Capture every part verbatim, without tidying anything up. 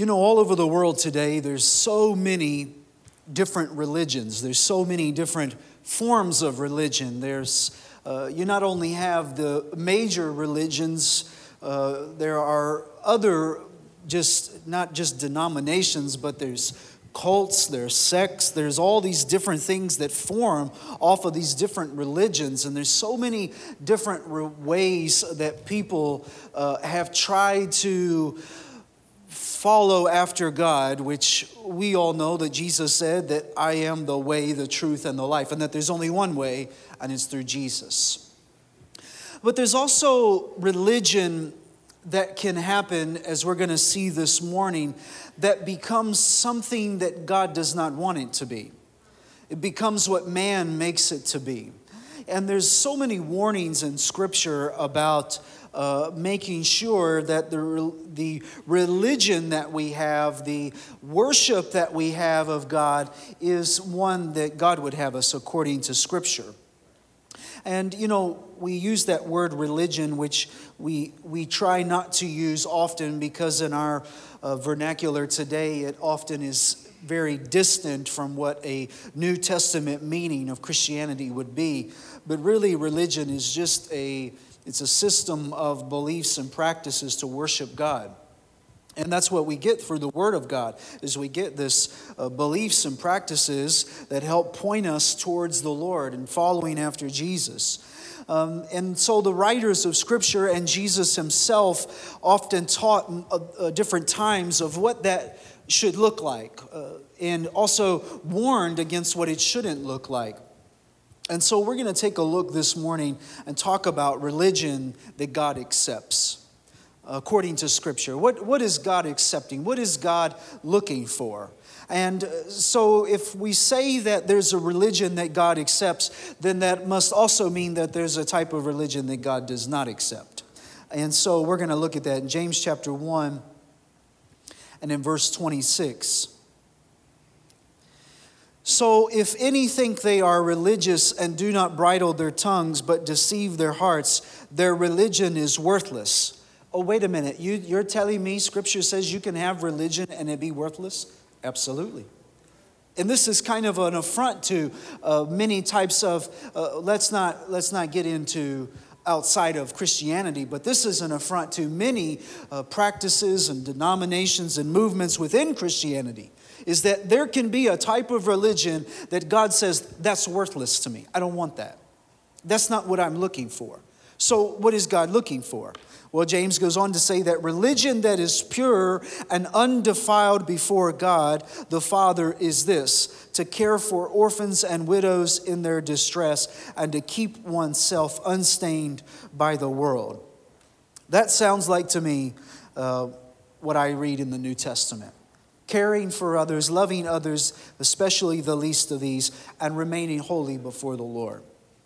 You know, all over the world today, there's so many different religions. There's so many different forms of religion. There's, uh, you not only have the major religions, uh, there are other, just not just denominations, but there's cults, there's sects, there's all these different things that form off of these different religions. And there's so many different re- ways that people uh, have tried to follow after God, which we all know that Jesus said that I am the way, the truth, and the life, and that there's only one way, and it's through Jesus. But there's also religion that can happen, as we're going to see this morning, that becomes something that God does not want it to be. It becomes what man makes it to be. And there's so many warnings in Scripture about uh, making sure that the, the religion that we have, the worship that we have of God, is one that God would have us according to Scripture. And, you know, we use that word religion, which we we try not to use often because in our uh, vernacular today, it often is very distant from what a New Testament meaning of Christianity would be. But really, religion is just a, it's a system of beliefs and practices to worship God. And that's what we get through the Word of God, is we get this uh, beliefs and practices that help point us towards the Lord and following after Jesus. Um, and so the writers of Scripture and Jesus himself often taught uh, uh, different times of what that should look like, uh, and also warned against what it shouldn't look like. And so we're going to take a look this morning and talk about religion that God accepts. According to Scripture, what, what is God accepting? What is God looking for? And so if we say that there's a religion that God accepts, then that must also mean that there's a type of religion that God does not accept. And so we're going to look at that in James chapter one and in verse twenty-six. So if any think they are religious and do not bridle their tongues but deceive their hearts, their religion is worthless. Oh, wait a minute. You, you're telling me Scripture says you can have religion and it be worthless? Absolutely. And this is kind of an affront to uh, many types of, uh, let's not let's not get into outside of Christianity, but this is an affront to many uh, practices and denominations and movements within Christianity, is that there can be a type of religion that God says, that's worthless to me. I don't want that. That's not what I'm looking for. So what is God looking for? Well, James goes on to say that religion that is pure and undefiled before God, the Father, is this: to care for orphans and widows in their distress and to keep oneself unstained by the world. That sounds like to me uh, what I read in the New Testament. Caring for others, loving others, especially the least of these, and remaining holy before the Lord.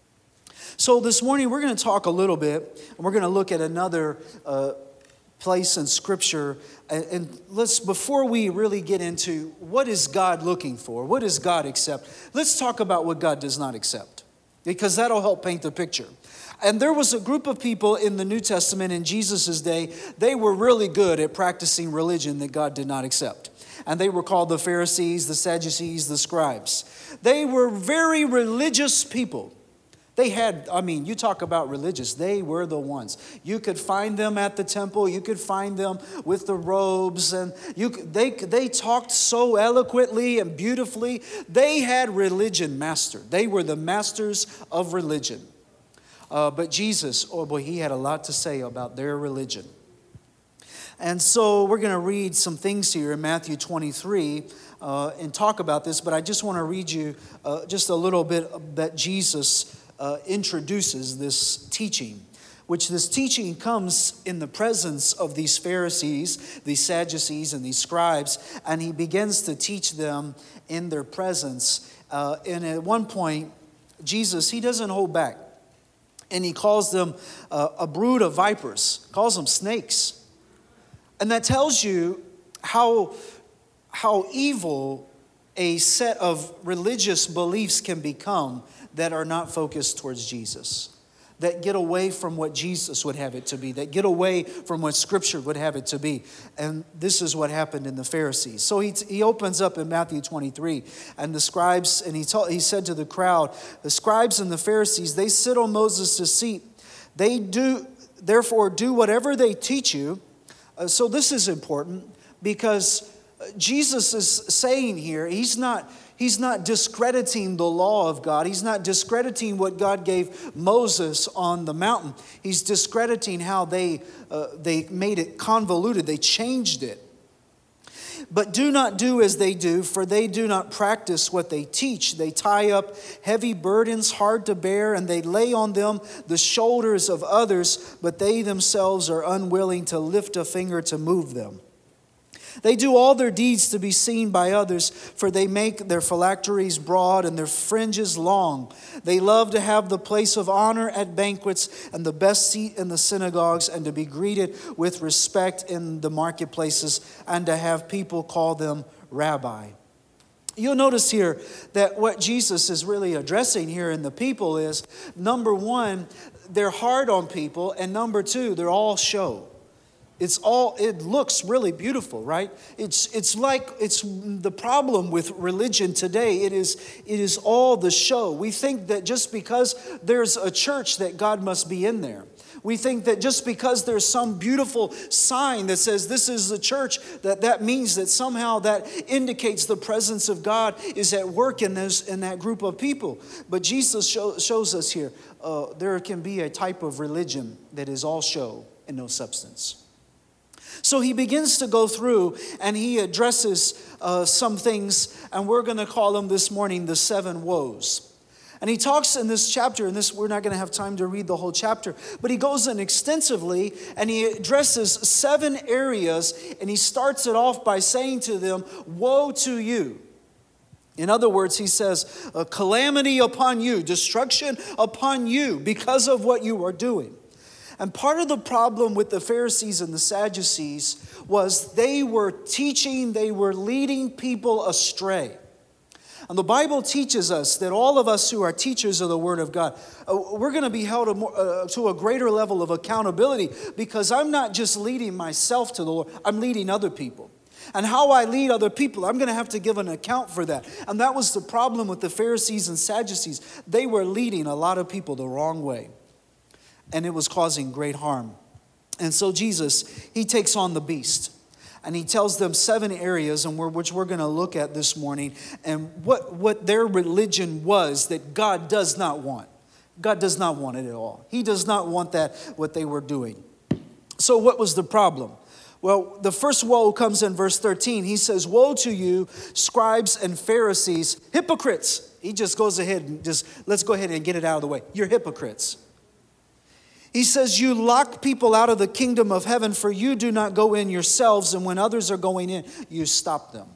So this morning we're going to talk a little bit, and we're going to look at another uh, place in Scripture. And, and let's, before we really get into what is God looking for, what does God accept, let's talk about what God does not accept, because that'll help paint the picture. And there was a group of people in the New Testament in Jesus' day. They were really good at practicing religion that God did not accept. And they were called the Pharisees, the Sadducees, the scribes. They were very religious people. They had, I mean, you talk about religious, they were the ones. You could find them at the temple. You could find them with the robes. And you, they, they talked so eloquently and beautifully. They had religion mastered. They were the masters of religion. Uh, but Jesus, oh boy, he had a lot to say about their religion. And so we're going to read some things here in Matthew twenty-three uh, and talk about this. But I just want to read you uh, just a little bit that Jesus Uh, introduces this teaching, which this teaching comes in the presence of these Pharisees, these Sadducees, and these scribes, and he begins to teach them in their presence. Uh, and at one point, Jesus, he doesn't hold back, and he calls them uh, a brood of vipers, calls them snakes. And that tells you how, how evil a set of religious beliefs can become that are not focused towards Jesus, that get away from what Jesus would have it to be, that get away from what Scripture would have it to be. And this is what happened in the Pharisees. So he, he opens up in Matthew twenty-three, and the scribes, and he, told, he said to the crowd, the scribes and the Pharisees, they sit on Moses' seat. They do, therefore, do whatever they teach you. Uh, so this is important because Jesus is saying here, he's not... He's not discrediting the law of God. He's not discrediting what God gave Moses on the mountain. He's discrediting how they, uh, they made it convoluted. They changed it. But do not do as they do, for they do not practice what they teach. They tie up heavy burdens hard to bear, and they lay on them the shoulders of others, but they themselves are unwilling to lift a finger to move them. They do all their deeds to be seen by others, for they make their phylacteries broad and their fringes long. They love to have the place of honor at banquets and the best seat in the synagogues, and to be greeted with respect in the marketplaces, and to have people call them rabbi. You'll notice here that what Jesus is really addressing here in the people is, number one, they're hard on people, and number two, they're all show. It's all, it looks really beautiful, right? It's it's like, it's the problem with religion today. It is, it is all the show. We think that just because there's a church that God must be in there. We think that just because there's some beautiful sign that says this is the church, that that means that somehow that indicates the presence of God is at work in this, in that group of people. But Jesus show, shows us here, uh, there can be a type of religion that is all show and no substance. So he begins to go through and he addresses uh, some things, and we're going to call them this morning the seven woes. And he talks in this chapter, and this we're not going to have time to read the whole chapter, but he goes in extensively and he addresses seven areas, and he starts it off by saying to them, woe to you. In other words, he says, a calamity upon you, destruction upon you because of what you are doing. And part of the problem with the Pharisees and the Sadducees was they were teaching, they were leading people astray. And the Bible teaches us that all of us who are teachers of the Word of God, uh, we're going to be held a more, uh, to a greater level of accountability, because I'm not just leading myself to the Lord, I'm leading other people. And how I lead other people, I'm going to have to give an account for that. And that was the problem with the Pharisees and Sadducees. They were leading a lot of people the wrong way. And it was causing great harm. And so Jesus, he takes on the beast. And he tells them seven areas, and we're, which we're going to look at this morning, and what, what their religion was that God does not want. God does not want it at all. He does not want that, what they were doing. So what was the problem? Well, the first woe comes in verse thirteen. He says, woe to you, scribes and Pharisees, hypocrites. He just goes ahead and just, let's go ahead and get it out of the way. You're hypocrites. He says, you lock people out of the kingdom of heaven, for you do not go in yourselves, and when others are going in, you stop them.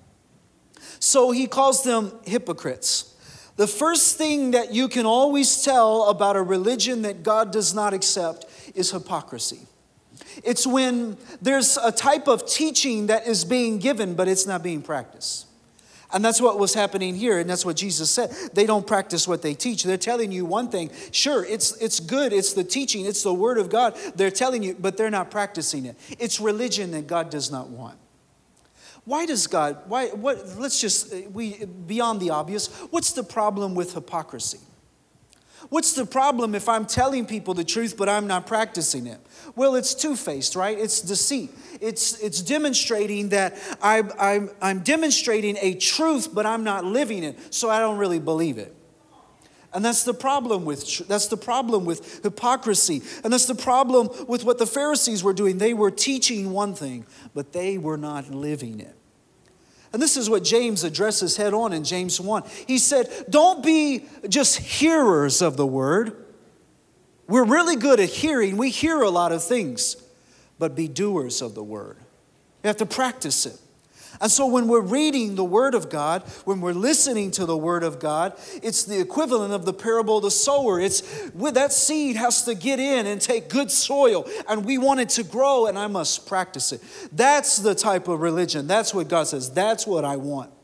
So he calls them hypocrites. The first thing that you can always tell about a religion that God does not accept is hypocrisy. It's when there's a type of teaching that is being given, but it's not being practiced. And that's what was happening here, and that's what Jesus said. They don't practice what they teach. They're telling you one thing. Sure, it's it's good. It's the teaching. It's the Word of God. They're telling you, but they're not practicing it. It's religion that God does not want. Why does God, why, what, let's just, we beyond the obvious, what's the problem with hypocrisy? What's the problem if I'm telling people the truth, but I'm not practicing it? Well, it's two-faced, right? It's deceit. It's it's demonstrating that I'm, I'm, I'm demonstrating a truth, but I'm not living it, so I don't really believe it. And that's the problem with that's the problem with hypocrisy. And that's the problem with what the Pharisees were doing. They were teaching one thing, but they were not living it. And this is what James addresses head on in James one. He said, don't be just hearers of the word. We're really good at hearing. We hear a lot of things, but be doers of the word. You have to practice it. And so when we're reading the Word of God, when we're listening to the Word of God, it's the equivalent of the parable of the sower. It's with that seed has to get in and take good soil, and we want it to grow, and I must practice it. That's the type of religion. That's what God says. That's what I want.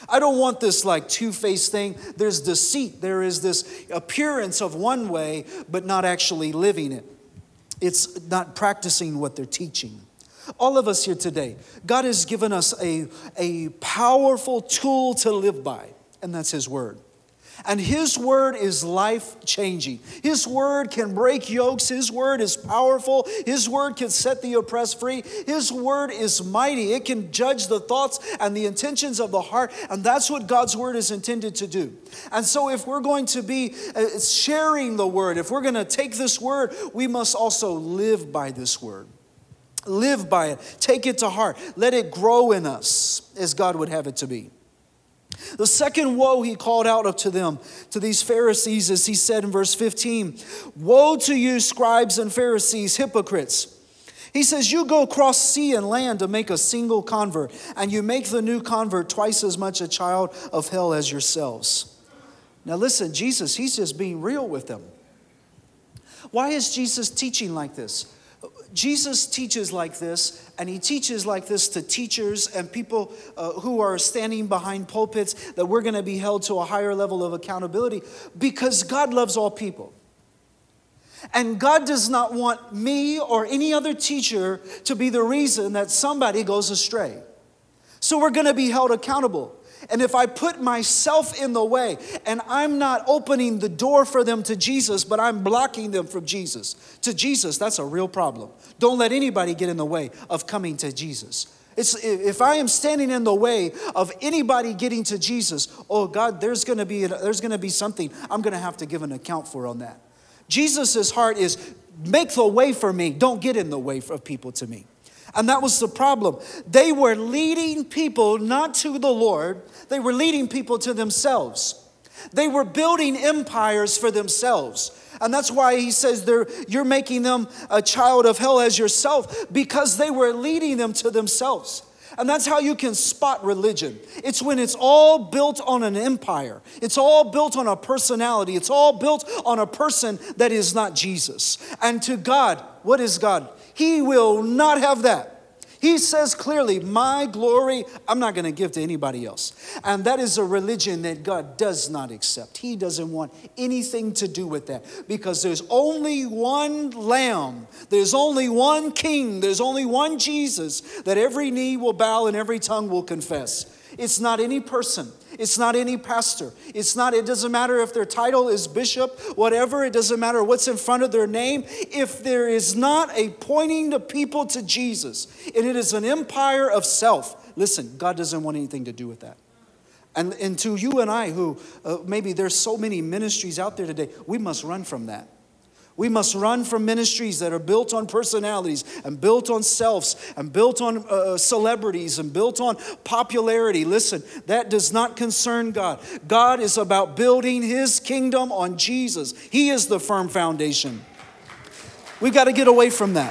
I don't want this like two-faced thing. There's deceit. There is this appearance of one way, but not actually living it. It's not practicing what they're teaching. All of us here today, God has given us a, a powerful tool to live by, and that's His Word. And His Word is life-changing. His Word can break yokes. His Word is powerful. His Word can set the oppressed free. His Word is mighty. It can judge the thoughts and the intentions of the heart. And that's what God's Word is intended to do. And so if we're going to be sharing the Word, if we're going to take this Word, we must also live by this Word. Live by it. Take it to heart. Let it grow in us as God would have it to be. The second woe He called out to them, to these Pharisees, as He said in verse fifteen, "Woe to you, scribes and Pharisees, hypocrites." He says, "You go across sea and land to make a single convert, and you make the new convert twice as much a child of hell as yourselves." Now listen, Jesus, He's just being real with them. Why is Jesus teaching like this? Jesus teaches like this, and He teaches like this to teachers and people uh, who are standing behind pulpits, that we're going to be held to a higher level of accountability, because God loves all people. And God does not want me or any other teacher to be the reason that somebody goes astray. So we're going to be held accountable. And if I put myself in the way and I'm not opening the door for them to Jesus, but I'm blocking them from Jesus, to Jesus, that's a real problem. Don't let anybody get in the way of coming to Jesus. It's, if I am standing in the way of anybody getting to Jesus, oh God, there's going to be there's going to be something I'm going to have to give an account for on that. Jesus' heart is, make the way for me. Don't get in the way of people to me. And that was the problem. They were leading people not to the Lord. They were leading people to themselves. They were building empires for themselves. And that's why He says they're, you're making them a child of hell as yourself, because they were leading them to themselves. And that's how you can spot religion. It's when it's all built on an empire. It's all built on a personality. It's all built on a person that is not Jesus. And to God, what is God? He will not have that. He says clearly, my glory, I'm not going to give to anybody else. And that is a religion that God does not accept. He doesn't want anything to do with that, because there's only one Lamb. There's only one King. There's only one Jesus that every knee will bow and every tongue will confess. It's not any person. It's not any pastor. It's not, it doesn't matter if their title is bishop, whatever. It doesn't matter what's in front of their name. If there is not a pointing the people to Jesus, and it is an empire of self, listen, God doesn't want anything to do with that. And, and to you and I, who uh, maybe there's so many ministries out there today, we must run from that. We must run from ministries that are built on personalities and built on selves and built on uh, celebrities and built on popularity. Listen, that does not concern God. God is about building His kingdom on Jesus. He is the firm foundation. We've got to get away from that.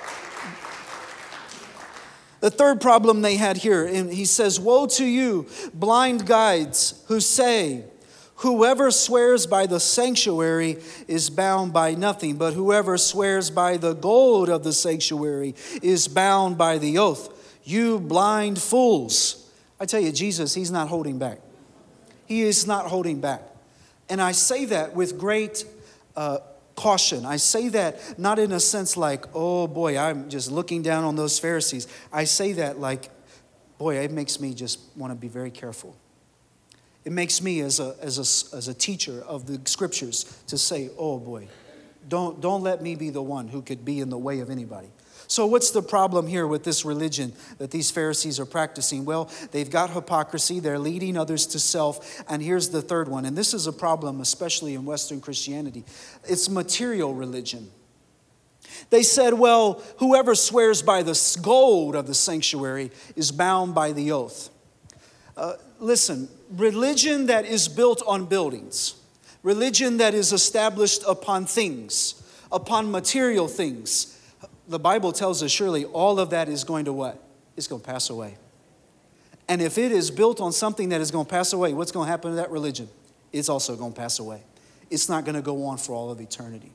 The third problem they had here, and He says, "Woe to you, blind guides, who say, whoever swears by the sanctuary is bound by nothing, but whoever swears by the gold of the sanctuary is bound by the oath. You blind fools." I tell you, Jesus, He's not holding back. He is not holding back. And I say that with great uh, caution. I say that not in a sense like, oh boy, I'm just looking down on those Pharisees. I say that like, boy, it makes me just want to be very careful. It makes me as a, as a, as a teacher of the scriptures to say, oh boy, don't, don't let me be the one who could be in the way of anybody. So what's the problem here with this religion that these Pharisees are practicing? Well, they've got hypocrisy. They're leading others to self. And here's the third one. And this is a problem, especially in Western Christianity. It's material religion. They said, well, whoever swears by the gold of the sanctuary is bound by the oath. Uh, listen, religion that is built on buildings, religion that is established upon things, upon material things, the Bible tells us surely all of that is going to what? It's going to pass away. And if it is built on something that is going to pass away, what's going to happen to that religion? It's also going to pass away. It's not going to go on for all of eternity.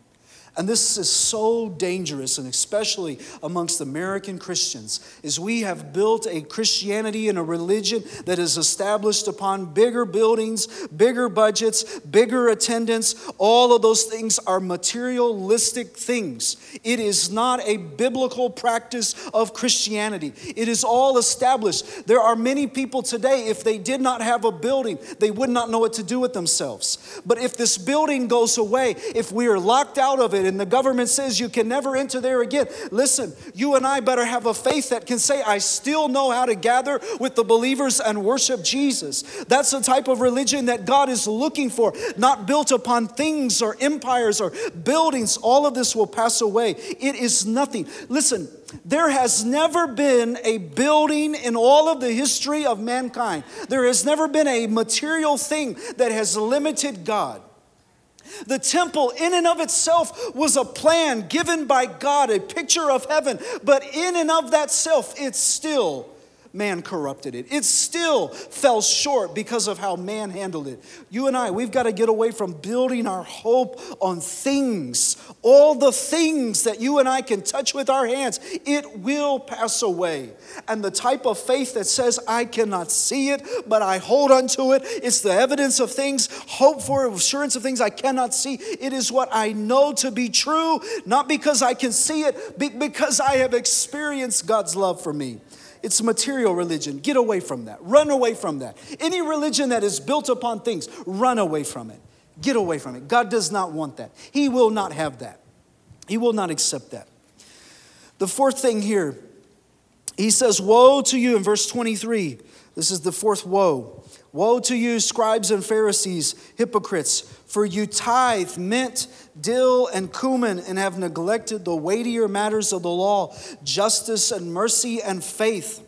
And this is so dangerous, and especially amongst American Christians, is we have built a Christianity and a religion that is established upon bigger buildings, bigger budgets, bigger attendance. All of those things are materialistic things. It is not a biblical practice of Christianity. It is all established. There are many people today, if they did not have a building, they would not know what to do with themselves. But if this building goes away, if we are locked out of it, and the government says you can never enter there again. Listen, you and I better have a faith that can say, I still know how to gather with the believers and worship Jesus. That's the type of religion that God is looking for, not built upon things or empires or buildings. All of this will pass away. It is nothing. Listen, there has never been a building in all of the history of mankind. There has never been a material thing that has limited God. The temple in and of itself was a plan given by God, a picture of heaven. But in and of that self, it's still, man corrupted it. It still fell short because of how man handled it. You and I, we've got to get away from building our hope on things. All the things that you and I can touch with our hands, it will pass away. And the type of faith that says, I cannot see it, but I hold on to it. It's the evidence of things, hope for assurance of things I cannot see. It is what I know to be true, not because I can see it, but because I have experienced God's love for me. It's material religion. Get away from that. Run away from that. Any religion that is built upon things, run away from it. Get away from it. God does not want that. He will not have that. He will not accept that. The fourth thing here, he says, woe to you in verse twenty-three. This is the fourth woe. Woe to you, scribes and Pharisees, hypocrites, for you tithe mint, dill, and cumin, and have neglected the weightier matters of the law, justice and mercy and faith.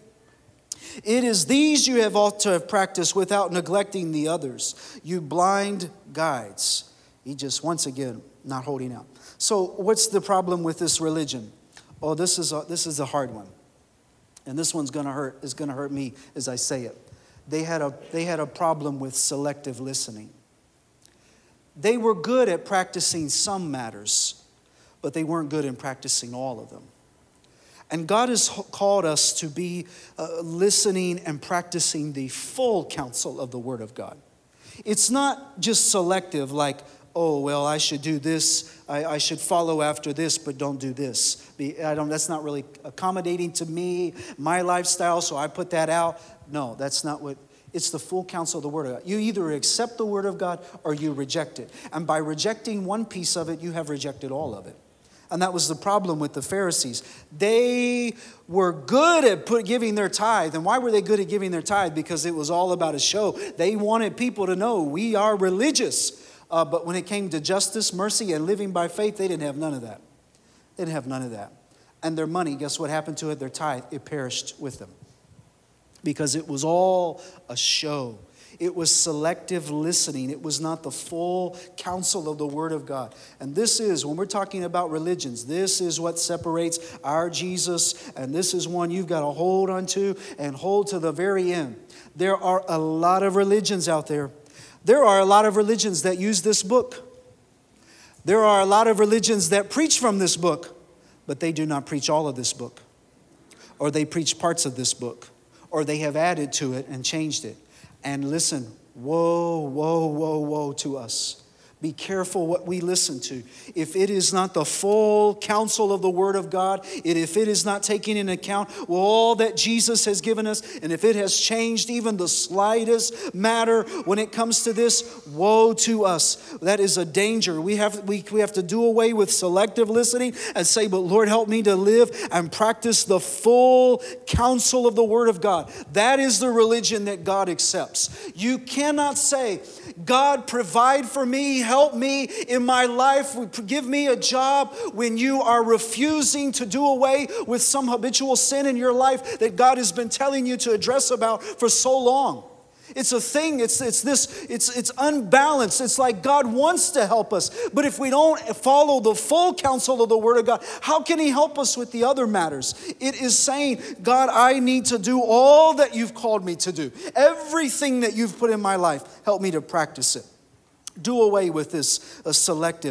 It is these you have ought to have practiced without neglecting the others. You blind guides. He just, once again, not holding out. So what's the problem with this religion? Oh, this is a, this is a hard one. And this one's going to hurt, is going to hurt me as I say it. They had a, they had a problem with selective listening. They were good at practicing some matters, but they weren't good in practicing all of them. And God has called us to be uh, listening and practicing the full counsel of the Word of God. It's not just selective like, oh, well, I should do this, I, I should follow after this, but don't do this. Be, I don't, that's not really accommodating to me, my lifestyle, so I put that out. No, that's not what, it's the full counsel of the Word of God. You either accept the Word of God or you reject it. And by rejecting one piece of it, you have rejected all of it. And that was the problem with the Pharisees. They were good at put, giving their tithe. And why were they good at giving their tithe? Because it was all about a show. They wanted people to know we are religious. Uh, but when it came to justice, mercy, and living by faith, they didn't have none of that. They didn't have none of that. And their money, guess what happened to it? Their tithe, it perished with them. Because it was all a show. It was selective listening. It was not the full counsel of the Word of God. And this is, when we're talking about religions, this is what separates our Jesus. And this is one you've got to hold on to and hold to the very end. There are a lot of religions out there. There are a lot of religions that use this book. There are a lot of religions that preach from this book, but they do not preach all of this book. Or they preach parts of this book. Or they have added to it and changed it. And listen, woe, woe, woe, woe to us. Be careful what we listen to. If it is not the full counsel of the Word of God, and if it is not taking into account all that Jesus has given us, and if it has changed even the slightest matter when it comes to this, woe to us. That is a danger. We have, we, we have to do away with selective listening and say, but Lord, help me to live and practice the full counsel of the Word of God. That is the religion that God accepts. You cannot say, God, provide for me, help me in my life, give me a job, when you are refusing to do away with some habitual sin in your life that God has been telling you to address about for so long. It's a thing, it's it's this, it's it's unbalanced. It's like God wants to help us, but if we don't follow the full counsel of the Word of God, how can He help us with the other matters? It is saying, God, I need to do all that you've called me to do. Everything that you've put in my life, help me to practice it. Do away with this uh, selective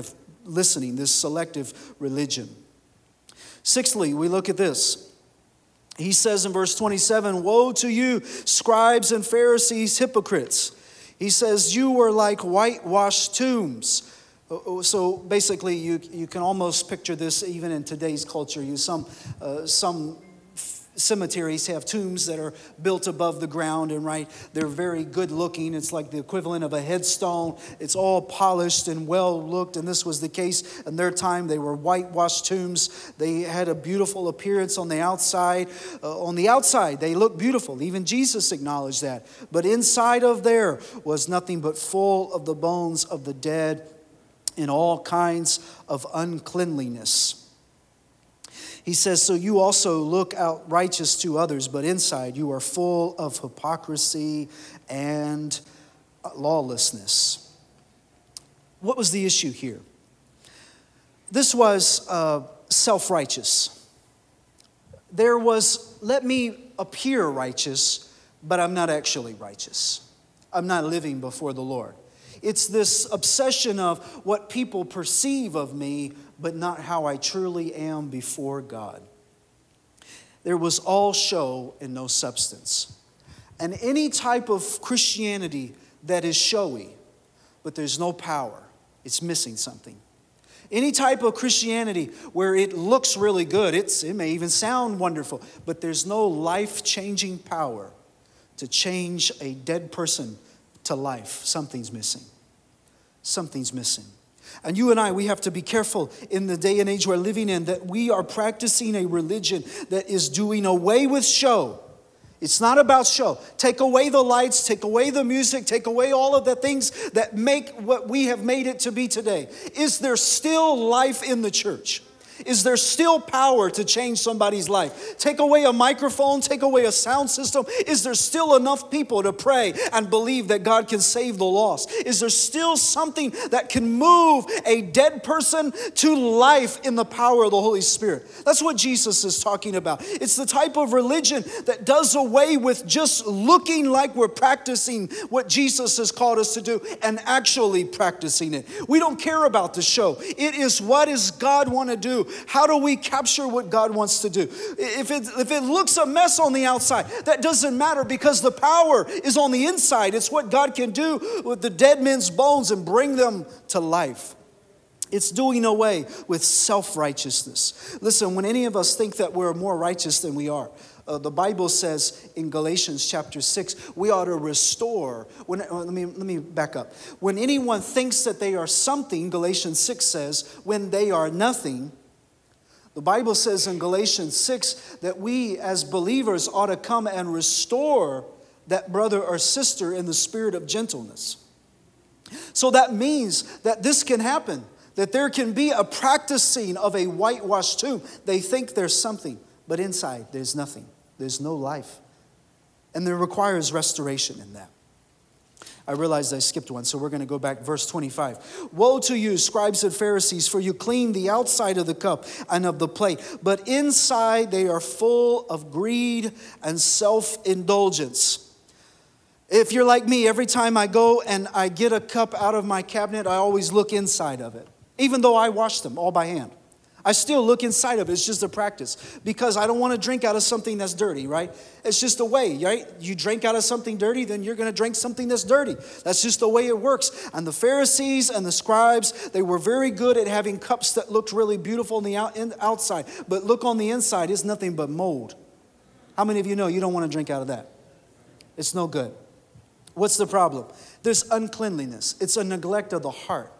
listening, this selective religion. Sixthly, we look at this. He says in verse twenty-seven, "Woe to you, scribes and Pharisees, hypocrites." He says, "You were like whitewashed tombs." So basically, you you can almost picture this even in today's culture. You some uh, some cemeteries have tombs that are built above the ground, and right, they're very good looking. It's like the equivalent of a headstone. It's all polished and well looked, and this was the case in their time. They were whitewashed tombs. They had a beautiful appearance on the outside. Uh, on the outside, they looked beautiful. Even Jesus acknowledged that. But inside of there was nothing but full of the bones of the dead in all kinds of uncleanliness. He says, "So you also look out righteous to others, but inside you are full of hypocrisy and lawlessness." What was the issue here? This was uh, self-righteous. There was, let me appear righteous, but I'm not actually righteous. I'm not living before the Lord. It's this obsession of what people perceive of me, but not how I truly am before God. There was all show and no substance. And any type of Christianity that is showy, but there's no power, it's missing something. Any type of Christianity where it looks really good, it's, it may even sound wonderful, but there's no life-changing power to change a dead person to life. Something's missing. Something's missing. And you and I, we have to be careful in the day and age we're living in that we are practicing a religion that is doing away with show. It's not about show. Take away the lights, take away the music, take away all of the things that make what we have made it to be today. Is there still life in the church? Is there still power to change somebody's life? Take away a microphone, take away a sound system. Is there still enough people to pray and believe that God can save the lost? Is there still something that can move a dead person to life in the power of the Holy Spirit? That's what Jesus is talking about. It's the type of religion that does away with just looking like we're practicing what Jesus has called us to do and actually practicing it. We don't care about the show. It is, what does God want to do? How do we capture what God wants to do? If it, if it looks a mess on the outside, that doesn't matter because the power is on the inside. It's what God can do with the dead men's bones and bring them to life. It's doing away with self-righteousness. Listen, when any of us think that we're more righteous than we are, uh, the Bible says in Galatians chapter six, we ought to restore. When, uh, let me, let me back up. When anyone thinks that they are something, Galatians six says, when they are nothing, the Bible says in Galatians six that we as believers ought to come and restore that brother or sister in the spirit of gentleness. So that means that this can happen, that there can be a practicing of a whitewashed tomb. They think there's something, but inside there's nothing. There's no life. And there requires restoration in that. I realized I skipped one, so we're going to go back. Verse twenty-five. "Woe to you, scribes and Pharisees, for you clean the outside of the cup and of the plate, but inside they are full of greed and self-indulgence." If you're like me, every time I go and I get a cup out of my cabinet, I always look inside of it, even though I wash them all by hand. I still look inside of it. It's just a practice because I don't want to drink out of something that's dirty, right? It's just a way, right? You drink out of something dirty, then you're going to drink something that's dirty. That's just the way it works. And the Pharisees and the scribes, they were very good at having cups that looked really beautiful on the out, in, outside. But look on the inside, it's nothing but mold. How many of you know you don't want to drink out of that? It's no good. What's the problem? There's uncleanliness. It's a neglect of the heart.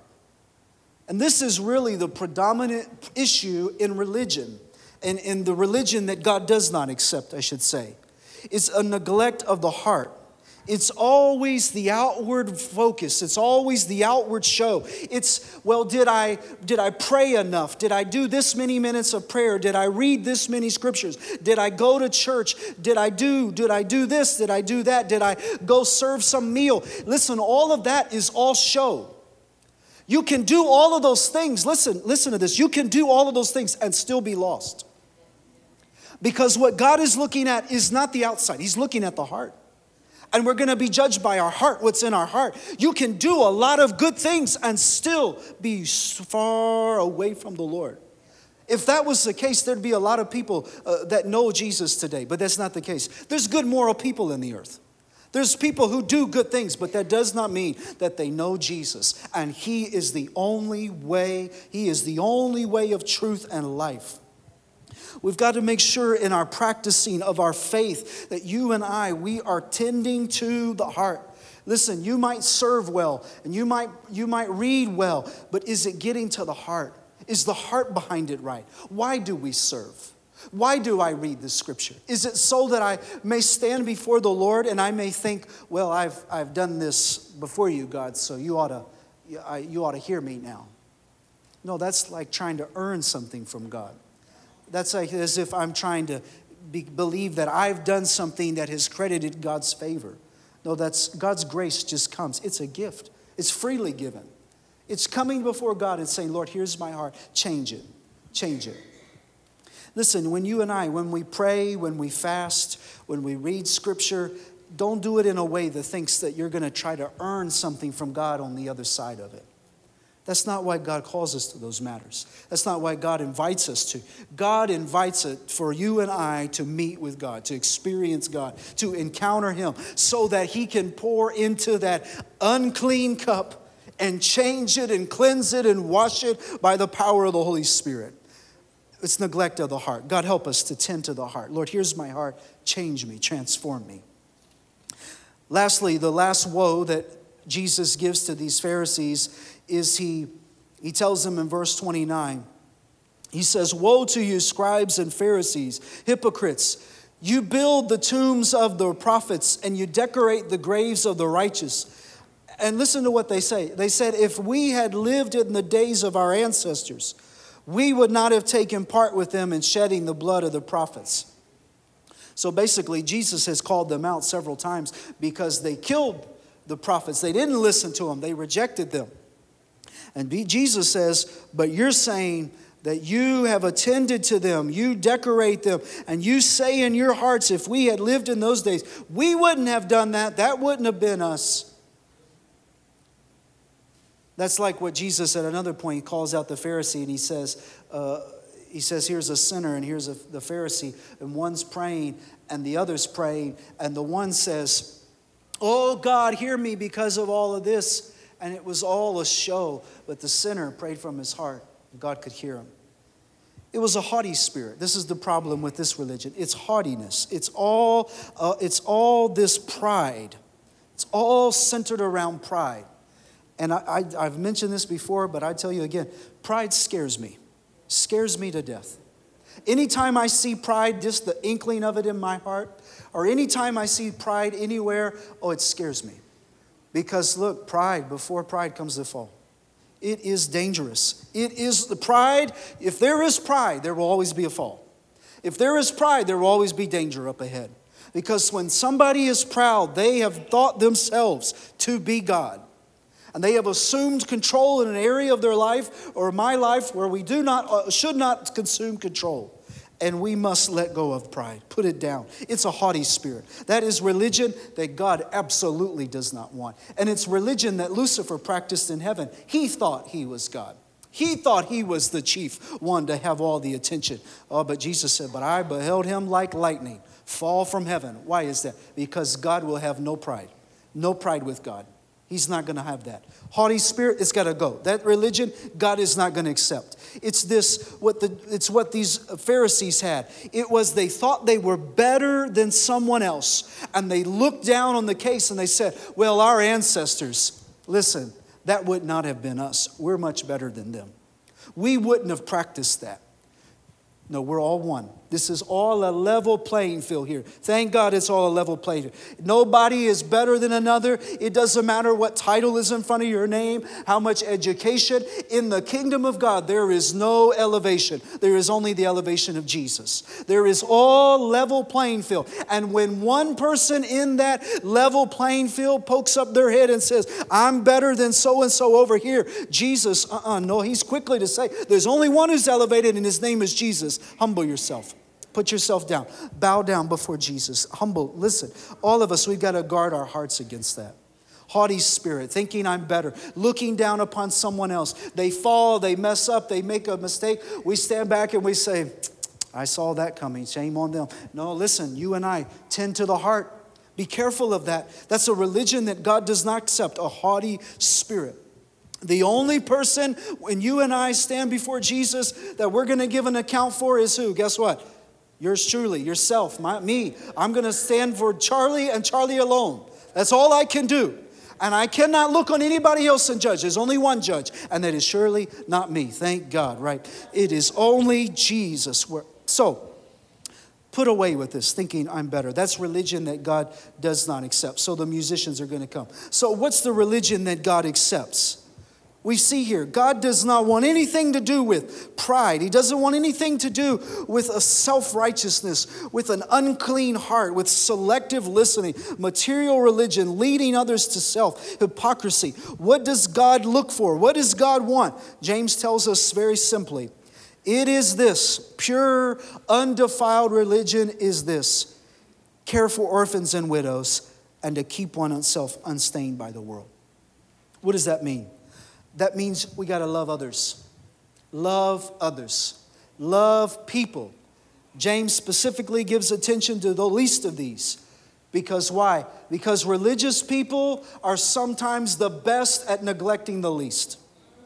And this is really the predominant issue in religion, and in the religion that God does not accept, I should say. It's a neglect of the heart. It's always the outward focus. It's always the outward show. It's, well, did I did I pray enough? Did I do this many minutes of prayer? Did I read this many scriptures? Did I go to church? Did I do, did I do this? Did I do that? Did I go serve some meal? Listen, all of that is all show. You can do all of those things. Listen, listen to this. You can do all of those things and still be lost. Because what God is looking at is not the outside. He's looking at the heart. And we're going to be judged by our heart, what's in our heart. You can do a lot of good things and still be far away from the Lord. If that was the case, there'd be a lot of people uh, that know Jesus today, but that's not the case. There's good moral people in the earth. There's people who do good things, but that does not mean that they know Jesus. And He is the only way. He is the only way of truth and life. We've got to make sure in our practicing of our faith that you and I, we are tending to the heart. Listen, you might serve well and you might, you might read well, but is it getting to the heart? Is the heart behind it right? Why do we serve? Why do I read the scripture? Is it so that I may stand before the Lord and I may think, well, I've, I've done this before you, God, so you ought to, you ought to hear me now. No, that's like trying to earn something from God. That's like as if I'm trying to be, believe that I've done something that has credited God's favor. No, that's God's grace just comes. It's a gift. It's freely given. It's coming before God and saying, Lord, here's my heart. Change it. Change it. Listen, when you and I, when we pray, when we fast, when we read scripture, don't do it in a way that thinks that you're going to try to earn something from God on the other side of it. That's not why God calls us to those matters. That's not why God invites us to. God invites it for you and I to meet with God, to experience God, to encounter Him so that He can pour into that unclean cup and change it and cleanse it and wash it by the power of the Holy Spirit. It's neglect of the heart. God, help us to tend to the heart. Lord, here's my heart. Change me, transform me. Lastly, the last woe that Jesus gives to these Pharisees is he, he tells them in verse twenty-nine, he says, woe to you, scribes and Pharisees, hypocrites! You build the tombs of the prophets and you decorate the graves of the righteous. And listen to what they say. They said, if we had lived in the days of our ancestors, we would not have taken part with them in shedding the blood of the prophets. So basically, Jesus has called them out several times because they killed the prophets. They didn't listen to them. They rejected them. And Jesus says, but you're saying that you have attended to them, you decorate them, and you say in your hearts, if we had lived in those days, we wouldn't have done that. That wouldn't have been us. That's like what Jesus at another point, he calls out the Pharisee and he says, uh, he says, here's a sinner and here's a, the Pharisee, and one's praying and the other's praying, and the one says, oh God, hear me because of all of this. And it was all a show, but the sinner prayed from his heart. God could hear him. It was a haughty spirit. This is the problem with this religion. It's haughtiness. It's all, uh, it's all this pride. It's all centered around pride. And I, I, I've mentioned this before, but I tell you again, pride scares me. Scares me to death. Anytime I see pride, just the inkling of it in my heart, or anytime I see pride anywhere, oh, it scares me. Because look, pride, before pride comes the fall. It is dangerous. It is the pride. If there is pride, there will always be a fall. If there is pride, there will always be danger up ahead. Because when somebody is proud, they have thought themselves to be God. And they have assumed control in an area of their life or my life where we do not, uh, should not consume control. And we must let go of pride. Put it down. It's a haughty spirit. That is religion that God absolutely does not want. And it's religion that Lucifer practiced in heaven. He thought he was God. He thought he was the chief one to have all the attention. Oh, but Jesus said, but I beheld him like lightning fall from heaven. Why is that? Because God will have no pride. No pride with God. He's not going to have that. Haughty spirit, it's got to go. That religion, God is not going to accept. It's this, what the, it's what these Pharisees had. It was they thought they were better than someone else. And they looked down on the case and they said, well, our ancestors, listen, that would not have been us. We're much better than them. We wouldn't have practiced that. No, we're all one. This is all a level playing field here. Thank God it's all a level playing field. Nobody is better than another. It doesn't matter what title is in front of your name, how much education. In the kingdom of God, there is no elevation. There is only the elevation of Jesus. There is all level playing field. And when one person in that level playing field pokes up their head and says, I'm better than so-and-so over here, Jesus, uh-uh, no, he's quickly to say, there's only one who's elevated and his name is Jesus. Humble yourself. Put yourself down. Bow down before Jesus. Humble. Listen, all of us, we've got to guard our hearts against that. Haughty spirit, thinking I'm better, looking down upon someone else. They fall, they mess up, they make a mistake. We stand back and we say, I saw that coming. Shame on them. No, listen, you and I tend to the heart. Be careful of that. That's a religion that God does not accept, a haughty spirit. The only person when you and I stand before Jesus that we're going to give an account for is who? Guess what? Yours truly, yourself, my, me. I'm going to stand for Charlie and Charlie alone. That's all I can do. And I cannot look on anybody else and judge. There's only one judge, and that is surely not me. Thank God, right? It is only Jesus. So, put away with this, thinking I'm better. That's religion that God does not accept. So the musicians are going to come. So what's the religion that God accepts? We see here, God does not want anything to do with pride. He doesn't want anything to do with a self-righteousness, with an unclean heart, with selective listening, material religion, leading others to self, hypocrisy. What does God look for? What does God want? James tells us very simply, it is this, pure, undefiled religion is this, care for orphans and widows, and to keep oneself unstained by the world. What does that mean? That means we got to love others. Love others. Love people. James specifically gives attention to the least of these. Because why? Because religious people are sometimes the best at neglecting the least.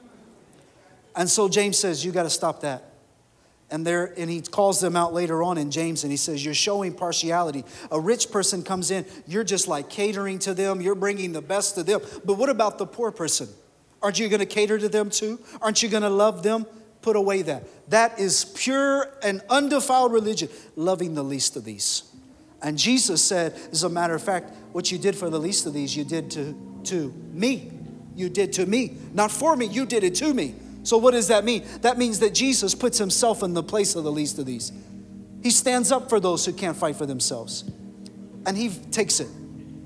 And so James says, you got to stop that. And there, and he calls them out later on in James, and he says, you're showing partiality. A rich person comes in, you're just like catering to them, you're bringing the best to them. But what about the poor person? Aren't you going to cater to them too? Aren't you going to love them? Put away that. That is pure and undefiled religion, loving the least of these. And Jesus said, as a matter of fact, what you did for the least of these, you did to, to me. You did to me. Not for me, you did it to me. So what does that mean? That means that Jesus puts himself in the place of the least of these. He stands up for those who can't fight for themselves. And he takes it.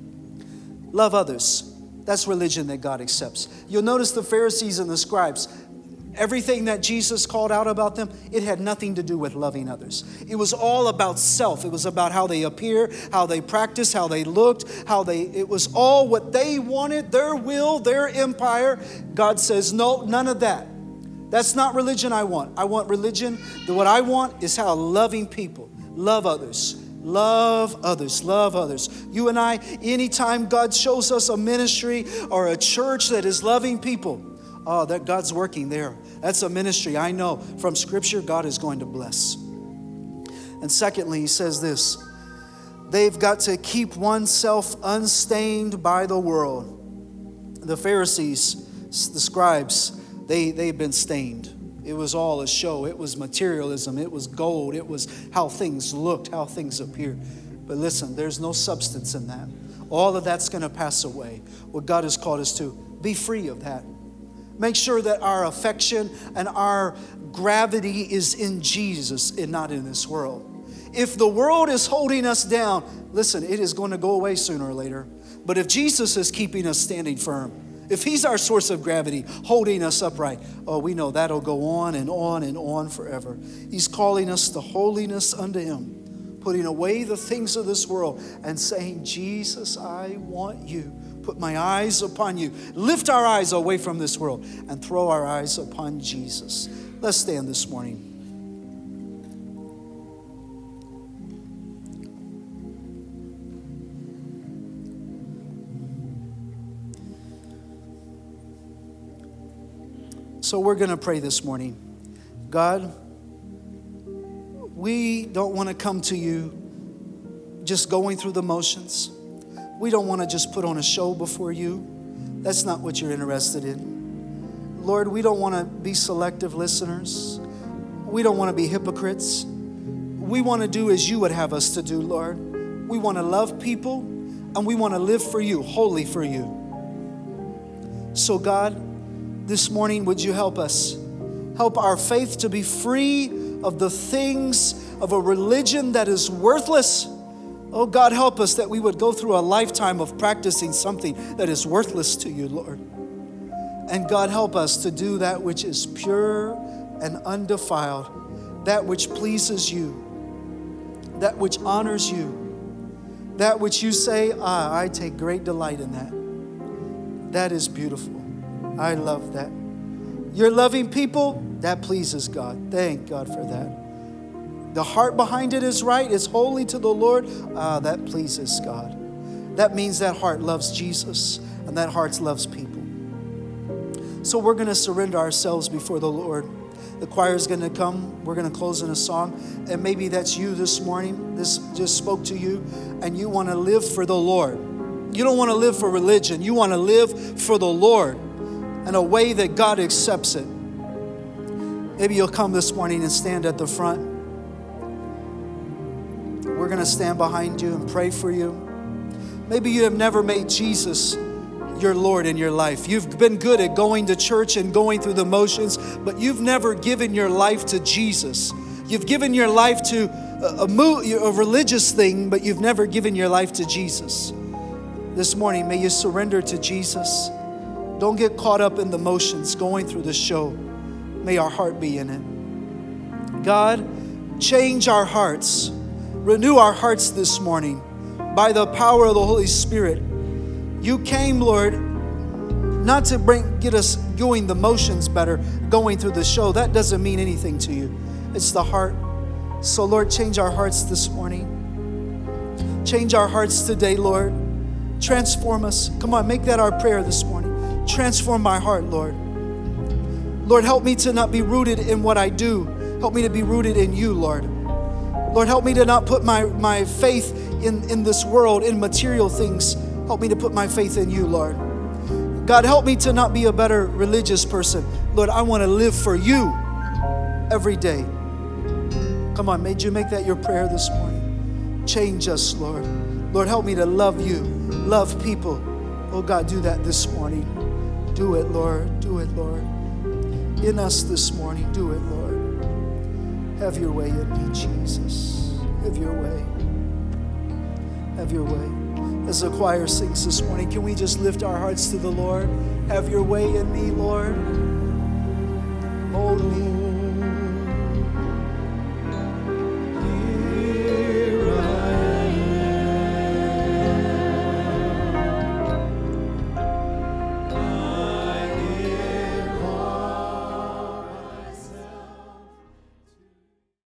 Love others. That's religion that God accepts. You'll notice the Pharisees and the scribes, everything that Jesus called out about them, it had nothing to do with loving others. It was all about self. It was about how they appear, how they practiced, how they looked, how they, it was all what they wanted, their will, their empire. God says, no, none of that. That's not religion I want. I want religion. What I want is how loving people love others. Love others, love others. You and I, anytime God shows us a ministry or a church that is loving people, oh, that God's working there. That's a ministry I know from Scripture God is going to bless. And secondly, he says this, they've got to keep oneself unstained by the world. The Pharisees, the scribes, they, they've been stained. It was all a show. It was materialism. It was gold. It was how things looked, how things appeared. But listen, there's no substance in that. All of that's going to pass away. What God has called us to, be free of that. Make sure that our affection and our gravity is in Jesus and not in this world. If the world is holding us down, listen, it is going to go away sooner or later. But if Jesus is keeping us standing firm, if he's our source of gravity, holding us upright, oh, we know that'll go on and on and on forever. He's calling us to holiness unto him, putting away the things of this world and saying, Jesus, I want you. Put my eyes upon you. Lift our eyes away from this world and throw our eyes upon Jesus. Let's stand this morning. So we're going to pray this morning. God, we don't want to come to you just going through the motions. We don't want to just put on a show before you. That's not what you're interested in. Lord, we don't want to be selective listeners. We don't want to be hypocrites. We want to do as you would have us to do, Lord. We want to love people and we want to live for you, wholly for you. So God, this morning, would you help us? Help our faith to be free of the things of a religion that is worthless. Oh God, help us that we would go through a lifetime of practicing something that is worthless to you, Lord. And God, help us to do that which is pure and undefiled, that which pleases you. that which honors you, that which you say, ah, I take great delight in that. That is beautiful. I love that. You're loving people, that pleases God. Thank God for that. The heart behind it is right. It's holy to the Lord. Ah, that pleases God. That means that heart loves Jesus and that heart loves people. So we're going to surrender ourselves before the Lord. The choir is going to come. We're going to close in a song. And maybe that's you this morning. This just spoke to you. And you want to live for the Lord. You don't want to live for religion. You want to live for the Lord in a way that God accepts it. Maybe you'll come this morning and stand at the front. We're going to stand behind you and pray for you. Maybe you have never made Jesus your Lord in your life. You've been good at going to church and going through the motions, but you've never given your life to Jesus. You've given your life to a, a, a religious thing, but you've never given your life to Jesus. This morning, may you surrender to Jesus. Don't get caught up in the motions going through the show. May our heart be in it. God, change our hearts. Renew our hearts this morning by the power of the Holy Spirit. You came, Lord, not to bring get us doing the motions better, going through the show. That doesn't mean anything to you. It's the heart. So, Lord, change our hearts this morning. Change our hearts today, Lord. Transform us. Come on, make that our prayer this morning. Transform my heart, Lord. Lord, help me to not be rooted in what I do. Help me to be rooted in you, Lord. Lord, help me to not put my, my faith in, in this world, in material things. Help me to put my faith in you, Lord. God, help me to not be a better religious person. Lord, I want to live for you every day. Come on, made you make that your prayer this morning. Change us, Lord. Lord, help me to love you, love people. Oh God, do that this morning. Do it, Lord. Do it, Lord. In us this morning, do it, Lord. Have your way in me, Jesus. Have your way. Have your way. As the choir sings this morning, can we just lift our hearts to the Lord? Have your way in me, Lord. Hold me.